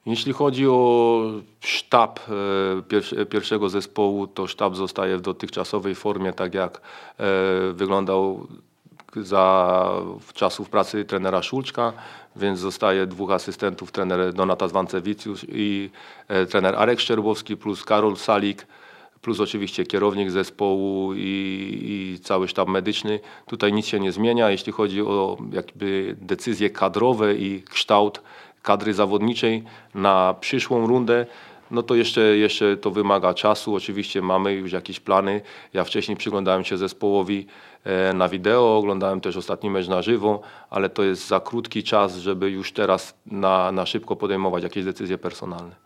Jeśli chodzi o sztab pierwszego zespołu, to sztab zostaje w dotychczasowej formie, tak jak wyglądał za czasów pracy trenera Szulczka, więc zostaje 2 asystentów, trener Donatas Wancewicjusz i trener Arek Szczerbowski plus Karol Salik, plus oczywiście kierownik zespołu i cały sztab medyczny. Tutaj nic się nie zmienia. Jeśli chodzi o jakby decyzje kadrowe i kształt kadry zawodniczej na przyszłą rundę, no to jeszcze to wymaga czasu. Oczywiście mamy już jakieś plany. Ja wcześniej przyglądałem się zespołowi na wideo, oglądałem też ostatni mecz na żywo, ale to jest za krótki czas, żeby już teraz na szybko podejmować jakieś decyzje personalne.